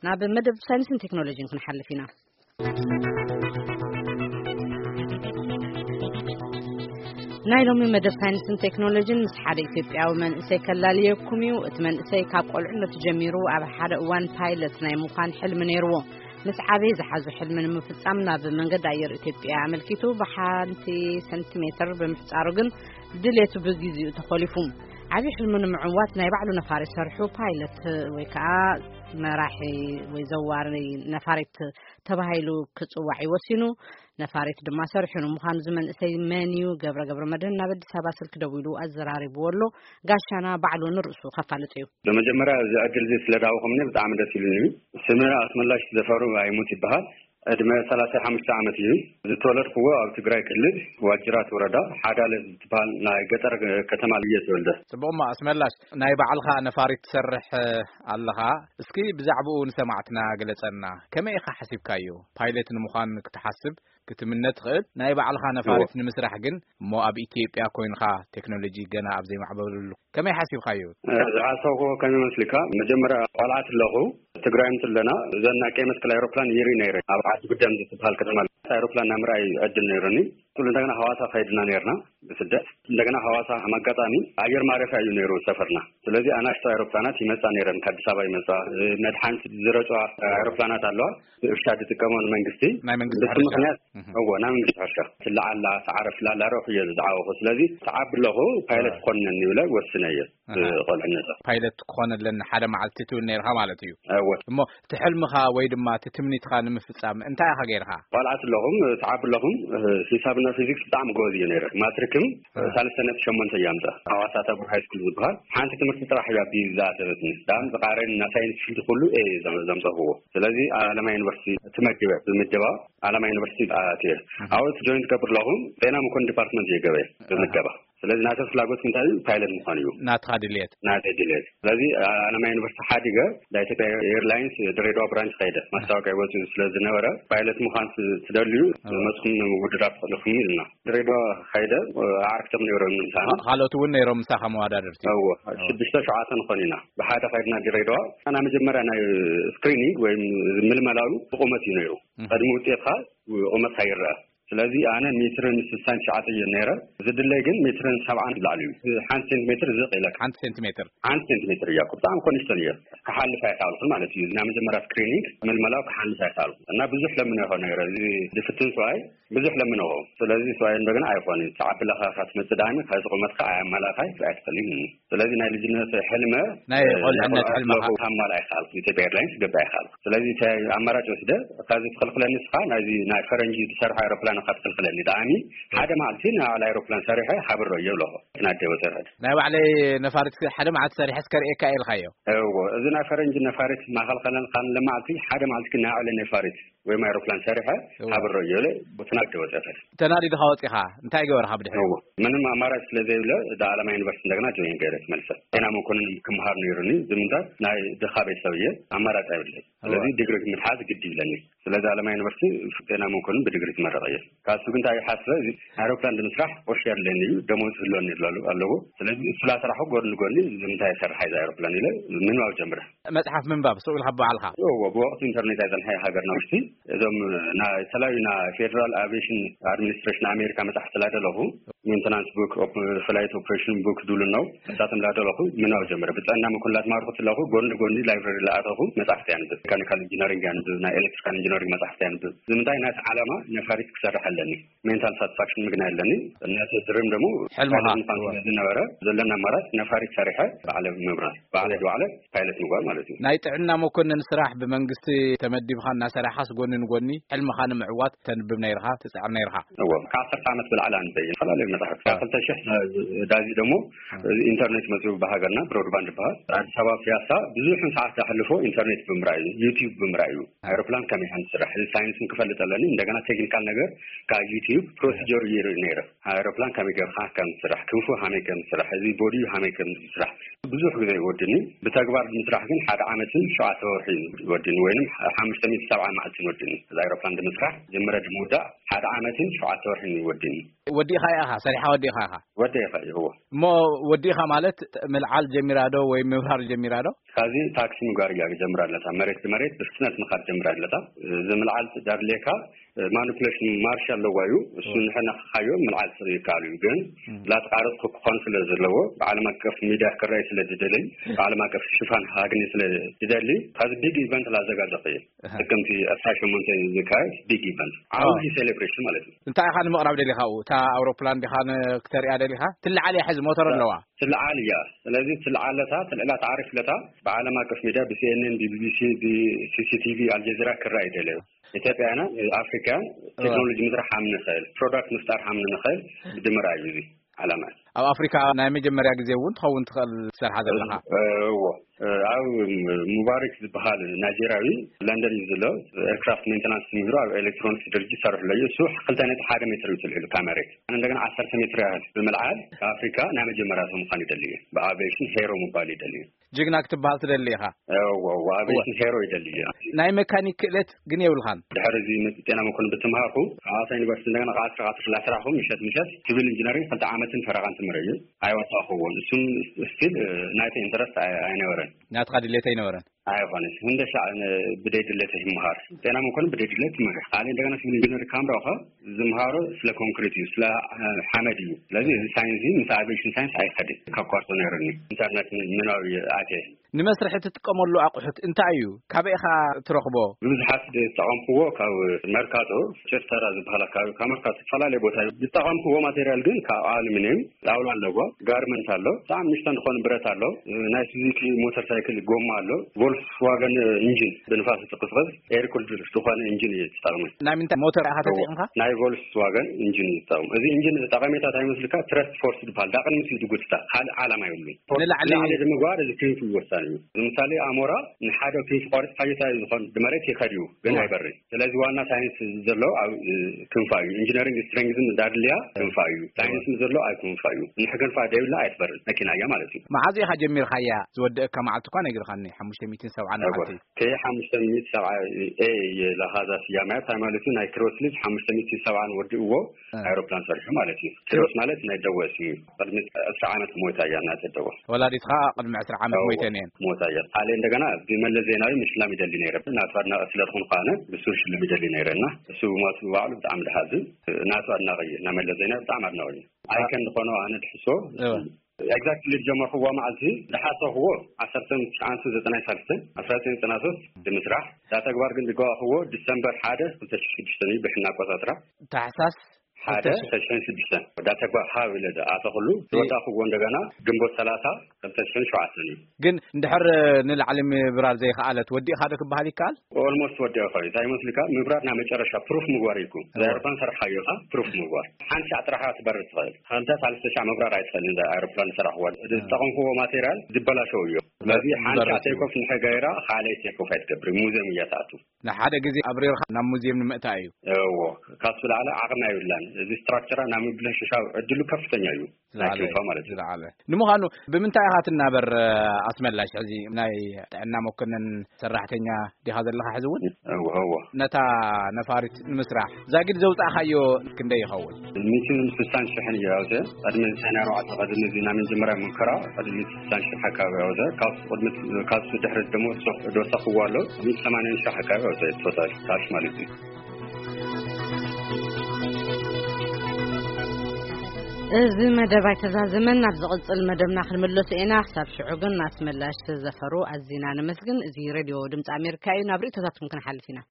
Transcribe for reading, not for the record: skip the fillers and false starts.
ناب مدب ساينس تكنولوجي نحل فينا نايلوم مدب ساينس تكنولوجي مسحر إثيوبيا ومن سيكلاليكم يو اتمن سيكاب قلعنا تجميرو على حدا وان بايلوت ناي مخان حلم نيرو مسعبي زحزو حلم المفصمنا بمنقد عير إثيوبيا عملكيتو بحانتي سنتيمتر بمحصارقن دليتو بغيزيو تخولفوم عبي حلمون معوات نايبعلو نفاري سرحو بايلوت ويكا مراحي ويزواري نفاريت تباهيلو كتصوعي وسينو نفاريت دما سرحونو مخان زمن اسي مانيو قبر مدن نابد سابا سلك دويلو ازراري بولو غاشانا بعلو نرسو خفالتيو بمجمرة اجل زي سلداوكم ني بتاع مدسيلني سمنا اسملاش زفارو ايموت يبحال ادمه 35 عامت يي زتولد هو او تግራይ ክልል ዋጅራት ወረዳ ሓዳለ ዝባል ናይ ገጠር ከተማ ልየ ተወልደ ጽቡማ አስመላሽ ናይ በዓልኻ ነፋሪት ትሰርሕ ኣለኻ እስኪ ብዛዕባኡ ንሰማዕትና ገለጸና ከመይ ኢኻ ሓሲብካዮ ፓይለት ንምዃን ክትሓስብ ክትምነት ኽእል ናይ በዓልኻ ነፋሪት ንምስራሕ ግን ሞ ኣብ ኢትዮጵያ ኮይንኻ ቴክኖሎጂ ገና ኣብ ዘይማዕበለሉ ከመይ ሓሲብካዮ ዝሓሰብኩ ከመይ መስሊካ መጀመርያ ቆልዓት ኣለኹ ትግራይም ስለና ዘና ቀይ መስቀል አይሮፕላን ይሪ ነይረ ኣብ ዓዲ ጉዳም ዝትባል ከተማ አይሮፕላን ናምራይ እድል ነይረኒ ጥሉ እንደገና ሐዋሳ ኸይድና ነይርና በስደት እንደገና ሐዋሳ አማጋጣሚ አየር ማረፊያ እዩ ነይሩ ሰፈርና ስለዚህ አናሽታ አይሮፕላናት ይመጣ ነይረን ከአዲስ አበባ ይመጣ መድኃኒት ዝረጫ አይሮፕላናት አለዋ እርሻድ ተቀመኑ መንግስቲ ናይ መንግስቲ ምክንያት ወና መንግስቲ ሐርሻ ስለዓላ ሰዓረፍ ላላረፍ ይዝዓው ስለዚህ ተዓብለሁ ፓይለት ኮነን ይብለ ወስነየ ቆልዕነታ ፓይለት ኮነለን ሓደ ማዓልቲ ነይርካ ማለት እዩ እሞ ትሕልምኻ ወይ ድማ ትትምኒትኻ ንምፍጻም እንታይ አኻ ገይርካ ቆልዓት ለሁም ተዓብለሁም ሒሳብና ፊዚክስ በጣም ጎዝ ይነረ ማትሪክም ሳልሰነት ሸሞንተ ያምጣ ሐዋሳ ተብር ሃይ ስኩል ዝባል ሓንቲ ትምህርት ጥራሕ ያ ቢዛተብትኒ ዳም በቃረን እና ሳይንስ ፊልድ ሁሉ ዘምዘው ስለዚህ አለማ ዩኒቨርሲቲ ተመደበ በመደባ አለማ ዩኒቨርሲቲ አትየር አውት ጆይንት ከብርለሁም ጤና መኮንን ዲፓርትመንት የገበ በመደባ ስለዚህ ናተ ፍላጎት እንታይ ፓይለት መሆን እዩ ናትካድሌት ስለዚህ አለማ ዩኒቨርሲቲ ሓዲገ ለኢትዮጵያ ኤርላይንስ ድሬዳዋ ብራንች ኸይደ ማስታወቂያ ወጡ ስለዝነበረ ፓይለት መሆን ትደልዩ መስኩም ውድድር ተለኹም ይልና ድሬዳዋ ኸይደ አርክተም ነይሮም እንሳና ሓሎት ወን ነይሮም ሳኻ መዋዳድርቲ ሽድሽተ ሸዓተን ኾኒና በሓደ ኸይድና ድሬዳዋ አና መጀመሪያ ናይ ስክሪኒንግ ወይ ምልመላሉ ቁመት እዩ ነይሩ ቀድሞ ውጤትካ ቁመት ሃይራ ስለዚህ አነ ሜትርን 69 የነረ ዝድለይ ግን ሜትርን 70 ላልዩ 1 ሴንቲሜትር ዝቅለክ 1 ሴንቲሜትር ያቁጣም ኮንስተልየ ከሐልፋ ያታልኩ ማለት እዩ እና መጀመሪያ ስክሪኒንግ መልመላው ከሐልፋ ያታልኩ እና ብዙህ ለምን ሆነ ረዚ ድፍትን ሷይ ብዙህ ለምን ነው ስለዚህ ሷይ እንደገና አይሆን ተዓብለኻ ካስመጽዳኝ ካስቆመትካ አያማላካይ አይተልኝ ስለዚህ ናይ ልጅነት ህልመ ናይ ቆልዕነት ህልመ ካማላይ ካልኩ ኢትዮጵያ ኤርላይንስ ገባይ ካልኩ ስለዚህ አማራጭ ወስደ ካዚ ተخلخለንስኻ ናይ ፈረንጂ ተሰርሐ አይሮፕላን نقطة الخلاني دعاني هذا ما عندنا على أيروبلان سريحة حبر يوله نادي وسرد. نايو على نفارت حدا ما عاد سريحة سكر إيه الخيو. إذا نفرنج نفارت ما خلقنا قان لما عندي حدا ما عندنا على نفارت وما أيروبلان سريحة حبر يوله بتنادي وسرد. تنادي دخواتها نتاعي ورا حبده. من ما مرة سلذي ولا ده على ما ينبرس دعنا جوين كده ملسا. أنا ممكن كم هار نيرني زمنتا ناي دخابة سوية أمارة تعبله. الذي دقيق من حاز جدي لني. سلذي على ما ينبرس أنا ممكن بدقيق مرة غير. ካሱ ግን ታይ ሐስበ አይሮፕላን ለመስራሕ ወሽር ለኒ ደሞዝ ሁሉን ይላሉ አለው ስለዚህ ስላሰራሁ ጎን ዝምታይ ሰርሐ አይሮፕላን ይለ ምን ዋው ጀምረ መጽሐፍ ምንባብ ሰው ልሐባ አልኻ በወቅቱ ኢንተርኔት አይዘን ሀገርና ውስጥ እዞም ና ተላዩና ፌደራል አቪዬሽን አድሚኒስትሬሽን አሜሪካ መጽሐፍ ስላደለሁ ሜንቴናንስ ቡክ ፍላይት ኦፕሬሽን ቡክ ዱል ነው ታተም ላደለሁ ምን ዋው ጀምረ በጻና መኮላት ማርኩት ለሁ ጎን ላይብረሪ ላአተሁ መጽሐፍ ያንብ ሜካኒካል ኢንጂነሪንግ ያንብ ና ኤሌክትሪካል ኢንጂነሪንግ መጽሐፍ ያንብ ዝምታይ ናት ዓላማ ነፋሪት ክሰርሐለኒ ሜንታል ሳቲስፋክሽን ምግናለኒ እናተ ድርም ደሞ ሕልምኻ ዝነበረ ዘለና ማራት ነፋሪት ሰሪሐ በዓለም መብራት በዓለም ዱዓለ ፓይለት ነው ማለት ነው ናይ ጥዕና መኮንን ስራሕ በመንግስቲ ተመዲብኻ እና ሰራሐስ ጎንን ጎኒ ሕልምኻ ንምዕዋት ተንብብ ነይርኻ ተጻዕር ነይርኻ ከ10 ዓመት በልዓላን በይ ፈላልይ መጽሐፍ ከ2000 ዳዚ ደሞ ኢንተርኔት መጽኡ በሀገርና ብሮድባንድ ባህ አዲስ አበባ ፒያሳ ብዙሕ ሰዓት ተሐልፎ ኢንተርኔት ብምራዩ ዩቲዩብ ብምራዩ አይሮፕላን ከመይ ስራሕ ሳይንስን ክፈልጠለኒ እንደገና ቴክኒካል ነገር ከዩቲዩብ ፕሮሲጀር ይነረ አይሮፕላን ከመገርኻ ከም ስራሕ ክንፉ ሃመከም ስራሕ እዚ ቦዲ ሃመከም ስራሕ ብዙሕ ግዜ ይወድኒ በተግባር ምስራሕ ግን ሓደ ዓመትን 7 ወርሒ ይወድኒ ወይንም 570 መዓልት ይወድኒ አይሮፕላን ምስራሕ ጀመረ ድሙዳ ሓደ ዓመትን 7 ወርሒ ይወድኒ وديخا ياها صريحة وديخا هو مو وديخا مالت ملعال جميرادو وي مبرار جميرادو هذه تاكسي مغاريا جمرالتا مريت بسنت مخار جمرالتا زملعال دار ليكا مانيبيوليشن مارشال لوايو እሱን ሐና ኻዮ ምልዓል ስሪካሉ ግን ላትቃረጽ ኮንፍለንስ ለዎ በዓለም አቀፍ ሚዲያ ከራይ ስለደደለኝ በዓለም አቀፍ ሽፋን ሀግኒ ስለደደለኝ ታዝ ቢግ ኢቨንት ላዘጋጀው ጥቅምት 18 ዝካይ ቢግ ኢቨንት አውዲ ሴሌብሬሽን ማለት ነው እንታይ ኻን መቅራብ ደሊኻው ታ አውሮፕላን ዲኻን ክተሪያ ደሊኻ ትልዓል ያሕዝ ሞተር ለዋ ትልዓል ያ ስለዚህ ትልዓለታ ትልዓላ ታሪፍ ለታ በዓለም አቀፍ ሚዲያ በሲኤንኤን ቢቢሲ ቢሲሲቲቪ አልጀዚራ ከራይ ደለው ኢትዮጵያና አፍሪካ ቴክኖሎጂ ምድር ሐምነ ኸል ፕሮዳክት መስጣር ሐምነ ኸል ድምራ ይዚ ዓላማ ኣብ አፍሪካ ናይ መጀመሪያ ጊዜ ወን ተኸውን ትኸል ሰርሓ ዘለኻ አው ሙባረክ ዝበሃል ናይጄሪያዊ ለንደን ይዝሎ ኤርክራፍት ሜንቴናንስ ሚድሮ ኤሌክትሮኒክስ ድርጅት ሰርሕ ለዩ እሱ 2.1 ሜትር ይትልሉ ካሜሬት እንደገና 10 ሜትር ያህል በመልዓል አፍሪካ ናይ መጀመሪያ ሰው መኻን ይደልየ በአቪዬሽን ሄሮ ሙባል ይደልየ ጅግና ክትባል ትደልየኻ አቪዬሽን ሄሮ ይደልየ ናይ ሜካኒክ ክእለት ግን ይብልኻን ድሕሪ ጤና መኮንን ብትምሃርኩ አዋሳ ዩኒቨርሲቲ እንደገና ቃትራ ላስራኹም ምሸት ሲቪል ኢንጂነሪንግ 2 ዓመትን ፈረቃን ትምረዩ አይወጣኹውን እሱን ስቲል ናይተ ኢንተረስት አይነወረ ናትኻ ድሌት አይነወረን አይሆንስ እንደሻ በደድለት ይምሃር ጤና መኮንን በደድለት ይምሃር አለ እንደገና ሲቪል ኢንጂነር ካምራው ዝምሃሮ ስለ ኮንክሪት ስለ ሐመድ ስለዚህ ሳይንስ ምሳቤሽን ሳይንስ አይኸድ ከኳርቶ ነርኒ ኢንተርኔት ምናው አቴ ንመስርሕ ትጥቀመሉ አቁሑት እንታይ እዩ ካበይኻ ትረኽቦ ብዙሓት ተጠቀምኩዎ ካብ መርካቶ ቸርተራ ዝበሃል ከመርካቶ ፈላለ ቦታ ተጠቀምኩዎ ማቴሪያል ግን ካብ አሉሚኒየም ጣውላ ኣለዎ ጋርመንት ኣሎ በጣም ምሽተን ኾን ብረት ኣሎ ናይ ሱዙኪ ሞተር ሳይክል ጎማ ኣሎ ቮልክስዋገን ኢንጂን ብንፋስ ተቀስቀስ ኤር ኩልድ ዝኾነ ኢንጂን ይተጠቅሙ ናይ ምንታይ ሞተር አሃ ተጠቅምካ ናይ ቮልክስዋገን ኢንጂን ይተጠቅሙ እዚ ኢንጂን ጠቀሜታ ታይመስልካ ትረስት ፎርስ ይባል ዳቅን ምስ ይድጉስታ ካል ዓላማ ይብሉ ንላዕሊ ድምጓር እዚ ክንፍ ይወሳል ለምሳሌ አሞራ ንሓደ ክንፍ ቆርጥ ፋይታ ይዝኾን ድመሬት ይኸዲዩ ግን አይበሪ ስለዚህ ዋና ሳይንስ ዘሎ ክንፋዩ ኢንጂነሪንግ ስትሬንግዝን ዳድልያ ክንፋዩ ሳይንስ ዘሎ አይ ክንፋዩ ንሕገንፋ ደውላ አይትበሪ መኪናያ ማለት እዩ ማዓዚ ኸጀሚር ኻያ ዝወደእካ ማዓልት እንኳን ይግርኻኒ 570 ናዓቲ ከ 570 ኤ ለሃዛ ሲያማያ ታማለቱ ናይ ክሮስ ልጅ 570 ወድእዎ አይሮፕላን ሰርሽ ማለት እዩ ክሮስ ማለት ናይ ደወሲ ቅድሚ 10 ዓመት ሞታ ያና ተደወ ወላዲትኻ ቅድሚ 10 ዓመት ሞይተኔን ሞታያ አለ እንደገና በመለስ ዜናዊ ምስላም ይደል ነይረብ ናቷና ስለኹን ኻነ ብሱር ሽልም ይደል ነይረና እሱ ሞቱ ባሉ በጣም ደሃዝ ናቷና ቀይና መለስ ዜናዊ በጣም አድናውኝ አይከን ሆኖ አነ ድሕሶ exactly ጀመርኩ ወማዕዚ ለሓሰኽዎ 1993 ድምስራሕ ዳተግባር ግን ድጓኽዎ ዲሰምበር 1 2006 ብሕና ቆጣጥራ ታሕሳስ ሓደ 2006 ዳተግባር ሓዊለ አተኽሉ ወጣኽዎ እንደገና ግንቦት 30 2007 ግን እንድሕር ንልዓሊ ምብራር ዘይኸኣለት ወዲእ ሓደ ክበሃል ይካል ኦልሞስት ወዲእ ኸይ ታይመስልካ ምብራርና መጨረሻ ፕሩፍ ምግባር ይኩ አይሮፕላን ሰርሓዮኻ ፕሩፍ ምግባር ሓንሻ ጥራሓ ትበር ትኽእል ሓንታ 3 ምብራር አይትኽእል እንደ አይሮፕላን ሰርሕዎ ተጠቐምኩዎ ማቴሪያል ዝበላሸው እዩ ስለዚህ ሓንሻ ቴኮፍ ንሕጋይራ ካልኣይ ቴኮፍ አይትገብር ሙዚየም እያታቱ ንሓደ ግዜ አብሪርኻ ናብ ሙዚየም ንምእታ እዩ እዎ ካሱ ላዕለ ዓቕሚ አይብላን እዚ ስትራክቸራ ናም ብለሽሻው እድሉ ከፍተኛ እዩ ናይፋ ማለት እዩ ንምዃኑ ብምንታይ ሃትናበር አስመላሽ እዚ ናይ ጥዕና መኮንን ሰራሕተኛ ዲኻ ዘለኻ ሕዝውን እዎ ነታ ነፋሪት ንምስራሕ ዛግድ ዘውፃኻዮ ክንደይ ይኸውን 160 ሺህ ያውዘ ቀድሚ ሰናሮ አተቀድም ዚና ምን ጀመራ ሙከራ ቀድሚ 60 ሺህ አካባቢ ያውዘ ካሱ ድሕረት ደሞ ዶሳኽዎ ኣሎ 80 ሺህ አካባቢ ያውዘ ቶታል ታሽ ማለት እዩ እዚ መደብ አይተዛዘመን ናብ ዝቕጽል መደብና ክንመለስ ኢና ክሳብ ሽዑ ግን ኣስመላሽ ተዘፈሩ ኣዚና ንመስግን እዚ ሬድዮ ድምፂ ኣሜሪካ እዩ ናብ ርእቶታትኩም ክንሓልፍ ኢና